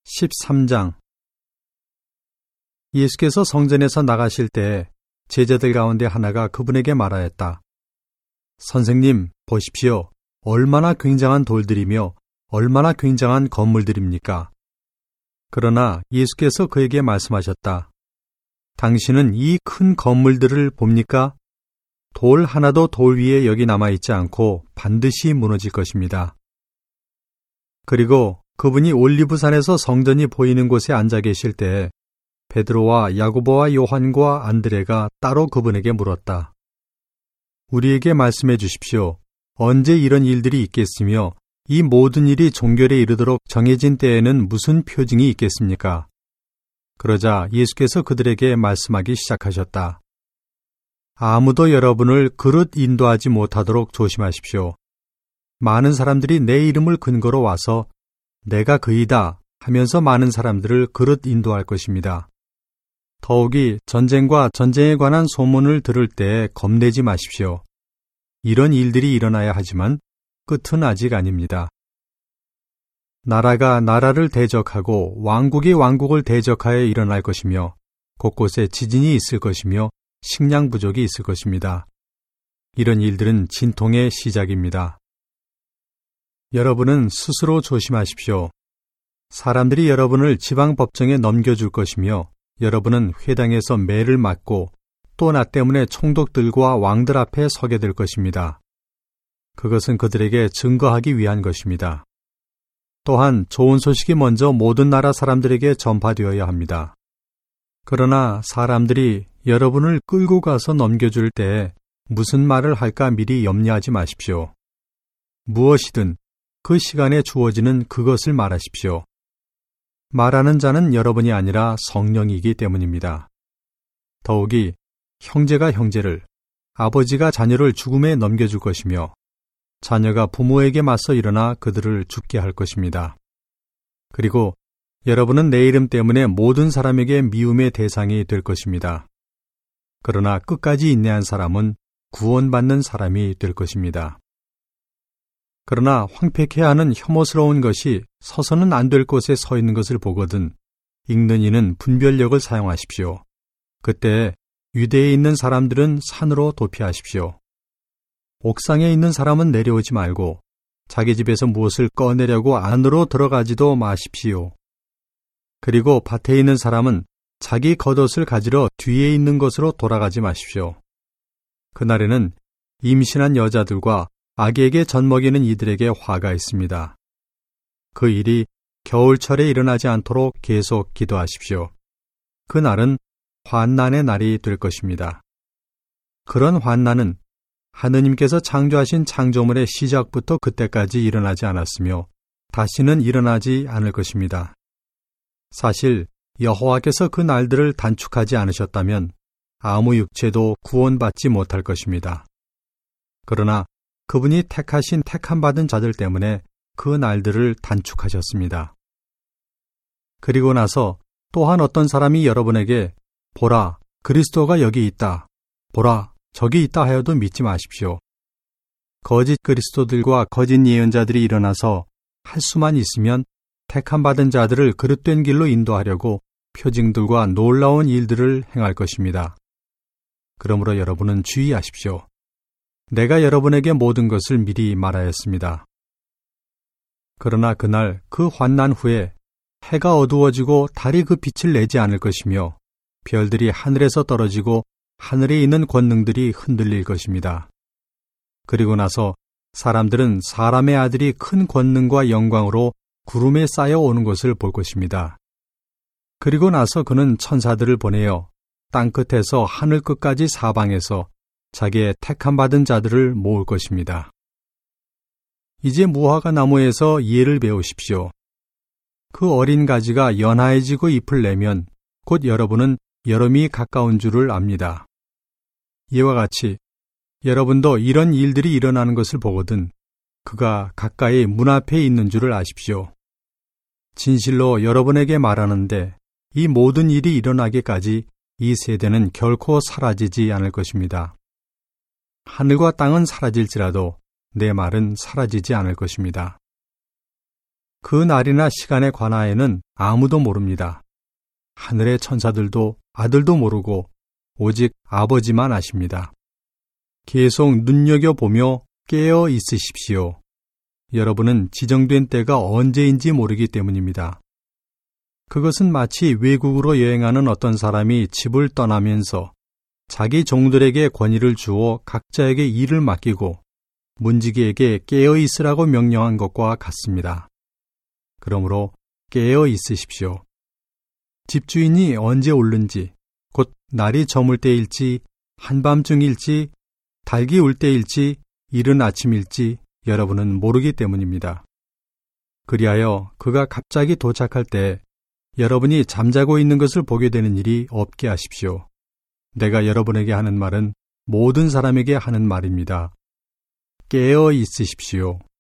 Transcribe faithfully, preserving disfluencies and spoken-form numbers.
십삼 장. 예수께서 성전에서 나가실 때 제자들 가운데 하나가 그분에게 말하였다. 선생님, 보십시오. 얼마나 굉장한 돌들이며 얼마나 굉장한 건물들입니까? 그러나 예수께서 그에게 말씀하셨다. 당신은 이 큰 건물들을 봅니까? 돌 하나도 돌 위에 여기 남아있지 않고 반드시 무너질 것입니다. 그리고 그분이 올리브산에서 성전이 보이는 곳에 앉아 계실 때 베드로와 야고보와 요한과 안드레가 따로 그분에게 물었다. 우리에게 말씀해 주십시오. 언제 이런 일들이 있겠으며 이 모든 일이 종결에 이르도록 정해진 때에는 무슨 표징이 있겠습니까? 그러자 예수께서 그들에게 말씀하기 시작하셨다. 아무도 여러분을 그릇 인도하지 못하도록 조심하십시오. 많은 사람들이 내 이름을 근거로 와서 내가 그이다 하면서 많은 사람들을 그릇 인도할 것입니다. 더욱이 전쟁과 전쟁에 관한 소문을 들을 때 겁내지 마십시오. 이런 일들이 일어나야 하지만 끝은 아직 아닙니다. 나라가 나라를 대적하고 왕국이 왕국을 대적하여 일어날 것이며 곳곳에 지진이 있을 것이며 식량 부족이 있을 것입니다. 이런 일들은 진통의 시작입니다. 여러분은 스스로 조심하십시오. 사람들이 여러분을 지방법정에 넘겨줄 것이며 여러분은 회당에서 매를 맞고 또 나 때문에 총독들과 왕들 앞에 서게 될 것입니다. 그것은 그들에게 증거하기 위한 것입니다. 또한 좋은 소식이 먼저 모든 나라 사람들에게 전파되어야 합니다. 그러나 사람들이 여러분을 끌고 가서 넘겨줄 때 무슨 말을 할까 미리 염려하지 마십시오. 무엇이든 그 시간에 주어지는 그것을 말하십시오. 말하는 자는 여러분이 아니라 성령이기 때문입니다. 더욱이 형제가 형제를, 아버지가 자녀를 죽음에 넘겨줄 것이며 자녀가 부모에게 맞서 일어나 그들을 죽게 할 것입니다. 그리고 여러분은 내 이름 때문에 모든 사람에게 미움의 대상이 될 것입니다. 그러나 끝까지 인내한 사람은 구원받는 사람이 될 것입니다. 그러나 황폐케 하는 혐오스러운 것이 서서는 안 될 곳에 서 있는 것을 보거든 읽는 이는 분별력을 사용하십시오. 그때 유대에 있는 사람들은 산으로 도피하십시오. 옥상에 있는 사람은 내려오지 말고 자기 집에서 무엇을 꺼내려고 안으로 들어가지도 마십시오. 그리고 밭에 있는 사람은 자기 겉옷을 가지러 뒤에 있는 것으로 돌아가지 마십시오. 그날에는 임신한 여자들과 아기에게 젖먹이는 이들에게 화가 있습니다. 그 일이 겨울철에 일어나지 않도록 계속 기도하십시오. 그날은 환난의 날이 될 것입니다. 그런 환난은 하느님께서 창조하신 창조물의 시작부터 그때까지 일어나지 않았으며 다시는 일어나지 않을 것입니다. 사실 여호와께서 그 날들을 단축하지 않으셨다면 아무 육체도 구원받지 못할 것입니다. 그러나 그분이 택하신 택함받은 자들 때문에 그 날들을 단축하셨습니다. 그리고 나서 또한 어떤 사람이 여러분에게 보라, 그리스도가 여기 있다. 보라, 저기 있다 하여도 믿지 마십시오. 거짓 그리스도들과 거짓 예언자들이 일어나서 할 수만 있으면 택함받은 자들을 그릇된 길로 인도하려고 표징들과 놀라운 일들을 행할 것입니다. 그러므로 여러분은 주의하십시오. 내가 여러분에게 모든 것을 미리 말하였습니다. 그러나 그날 그 환난 후에 해가 어두워지고 달이 그 빛을 내지 않을 것이며 별들이 하늘에서 떨어지고 하늘에 있는 권능들이 흔들릴 것입니다. 그리고 나서 사람들은 사람의 아들이 큰 권능과 영광으로 구름에 쌓여 오는 것을 볼 것입니다. 그리고 나서 그는 천사들을 보내어 땅끝에서 하늘 끝까지 사방에서 자기의 택함받은 자들을 모을 것입니다. 이제 무화과 나무에서 예를 배우십시오. 그 어린 가지가 연하해지고 잎을 내면 곧 여러분은 여름이 가까운 줄을 압니다. 이와 같이 여러분도 이런 일들이 일어나는 것을 보거든 그가 가까이 문 앞에 있는 줄을 아십시오. 진실로 여러분에게 말하는데 이 모든 일이 일어나기까지 이 세대는 결코 사라지지 않을 것입니다. 하늘과 땅은 사라질지라도 내 말은 사라지지 않을 것입니다. 그 날이나 시간에 관하여는 아무도 모릅니다. 하늘의 천사들도 아들도 모르고 오직 아버지만 아십니다. 계속 눈여겨보며 깨어 있으십시오. 여러분은 지정된 때가 언제인지 모르기 때문입니다. 그것은 마치 외국으로 여행하는 어떤 사람이 집을 떠나면서 자기 종들에게 권위를 주어 각자에게 일을 맡기고 문지기에게 깨어 있으라고 명령한 것과 같습니다. 그러므로 깨어 있으십시오. 집주인이 언제 오는지, 곧 날이 저물 때일지, 한밤중일지, 달기 울 때일지, 이른 아침일지 여러분은 모르기 때문입니다. 그리하여 그가 갑자기 도착할 때 여러분이 잠자고 있는 것을 보게 되는 일이 없게 하십시오. 내가 여러분에게 하는 말은 모든 사람에게 하는 말입니다. 깨어 있으십시오.